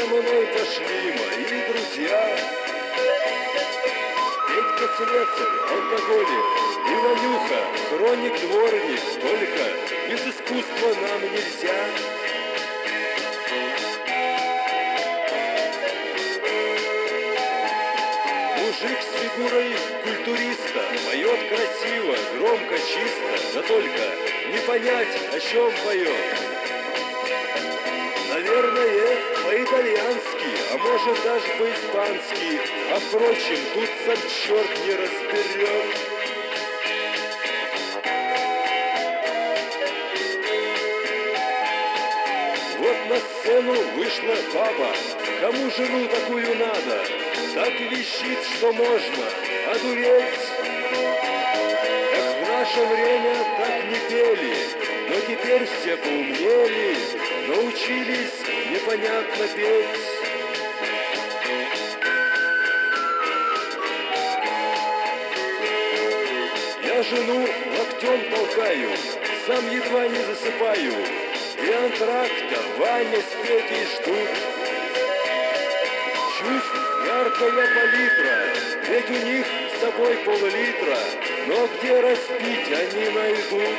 мной пошли мои друзья. Петька слесарь, алкоголик, Иванюха, хроник-дворник. Только без искусства нам нельзя. Мужик с фигурой культуриста поет красиво, громко, чисто, да только не понять, о чем поет. Наверное, по-итальянски, а может даже по-испански, а впрочем, тут сам черт не разберет. Вот на сцену вышла баба, кому жену такую надо, так вещит, что можно одуреть. Эх, в наше время так не пели, но теперь все поумнели, научились непонятно петь. Я жену локтем толкаю, сам едва не засыпаю, и антракта Ваня с Петей ждут. Чувств яркая палитра, ведь у них с собой пол-литра, но где распить они найдут?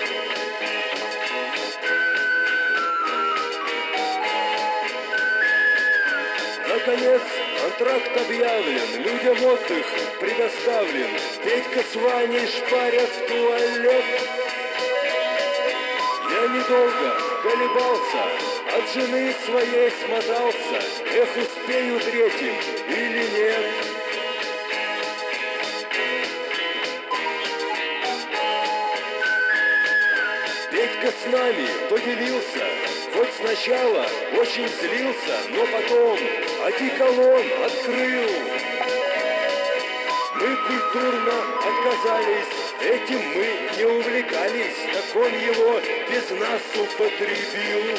Наконец, антракт объявлен, людям отдых предоставлен. Петька с Ваней шпарят в туалет. Я недолго колебался, от жены своей смотался. Эх, успею третьим или нет? Петька с нами поделился, хоть сначала очень злился, но потом одеколон открыл. Мы культурно отказались, этим мы не увлекались, так он его без нас употребил.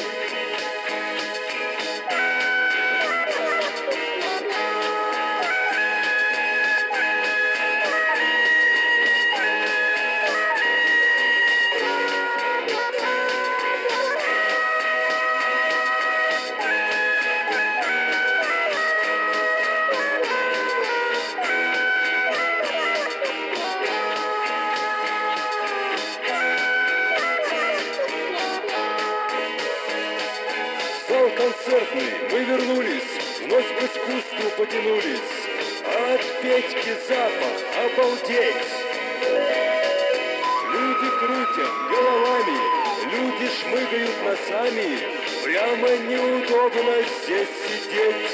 Зал концертный, мы вернулись, вновь к искусству потянулись, а от Петьки запах обалдеть. Люди крутят головами, люди шмыгают носами, прямо неудобно здесь сидеть.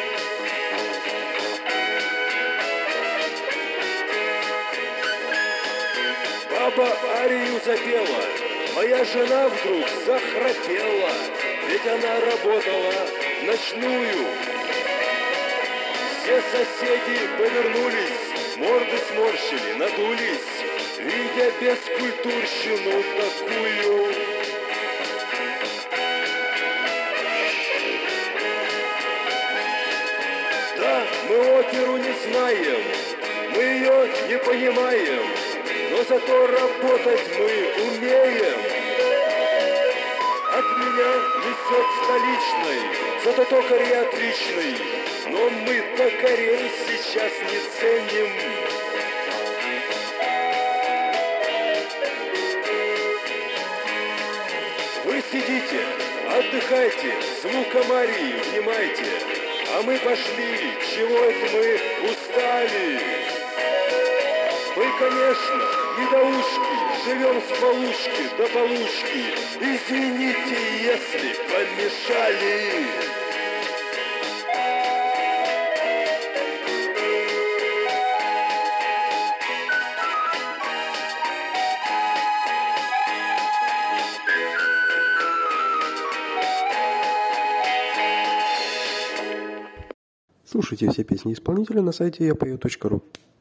Баба арию запела, моя жена вдруг захрапела, ведь она работала в ночную. Все соседи повернулись, морды сморщили, надулись, видя бескультурщину такую. Да, мы оперу не знаем, мы ее не понимаем, но зато работать мы умеем. От меня несет столичной, зато токарь отличный, но мы токарей сейчас не ценим. Вы сидите, отдыхайте, звука Марии внимайте, а мы пошли, чего это мы устали? Мы, конечно, недоушки, живем с полушки до полушки. Извините, если помешали. Слушайте все песни исполнителя на сайте yapeo.ru.